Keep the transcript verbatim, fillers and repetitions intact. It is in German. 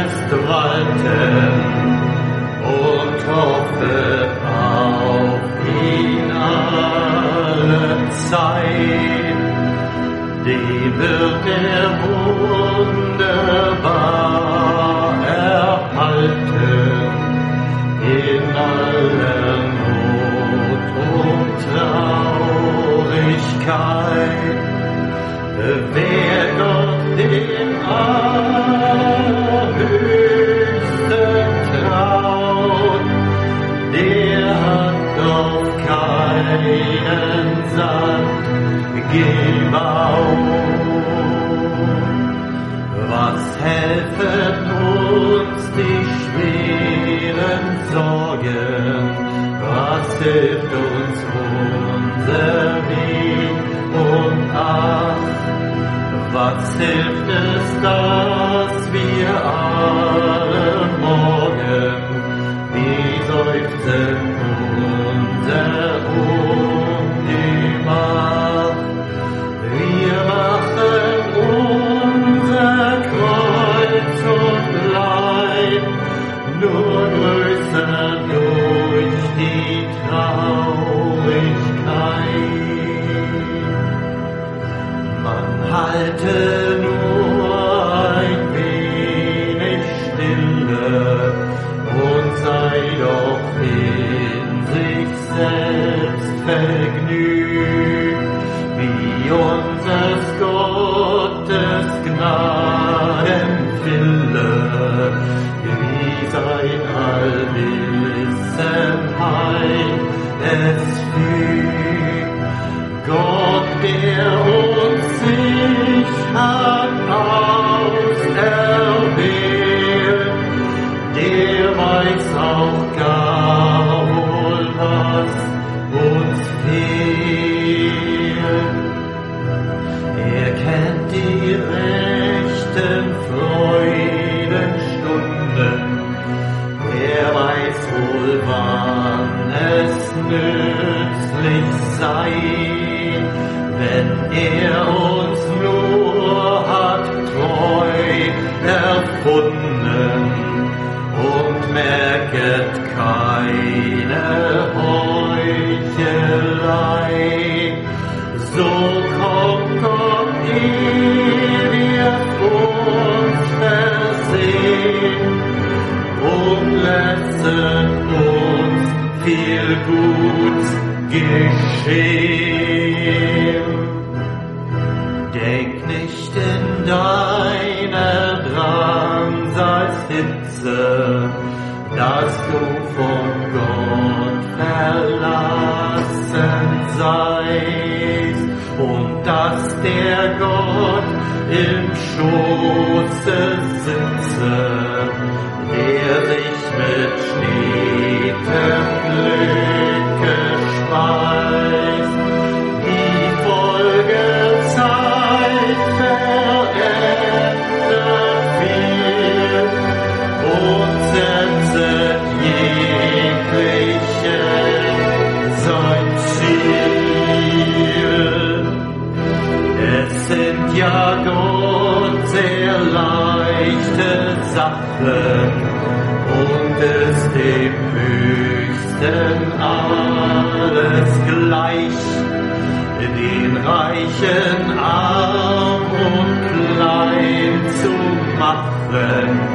lässt walten und hoffet auf ihn alle Zeit. Den wird er wunderbar erhalten in aller Not und Traurigkeit. Wer Gott den Allerhöchsten traut, der hat auf keinen Sand gebaut. Was helfen uns die schweren Sorgen? Was hilft uns unser Weg und Ach? Was hilft es, dass wir alle morgen wie seufzen unser Ungemach? Wir machen unser Kreuz und Leid nur größer durch die Traurigkeit. Man halte nur ein wenig Stille und sei doch in sich selbst vergnügt, wie unseres Gottes Gnadenfülle, wie sein Allwissenheit es fügt. Gott, der uns sich hat auserwählt, der weiß auch gar wohl, was uns fehlt. Er kennt die rechten Freudenstunden, er weiß wohl, wann es nützlich sei, wenn er uns nur hat treu erfunden und merket keine Heuchelei. So kommt Gott, ehe wir uns versehen, und lässet uns viel Gutes geschehen. Denk nicht in deiner Drangsalshitze, dass du von Gott verlassen seist und dass der Gott im Schoße sitze, der sich mit stetem Glücke speist. Die Folgezeit verändert viel und setzet jegliche sein Ziel. Es sind ja Gott sehr leichte Sachen und es dem Höchsten alles gleich, den Reichen arm und klein zu machen